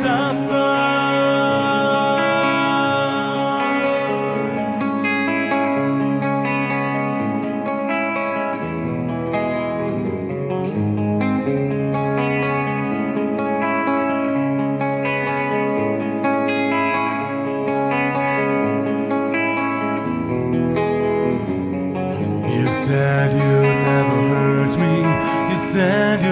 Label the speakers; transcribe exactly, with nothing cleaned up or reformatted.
Speaker 1: suffer. You said you'd never hurt me. You said you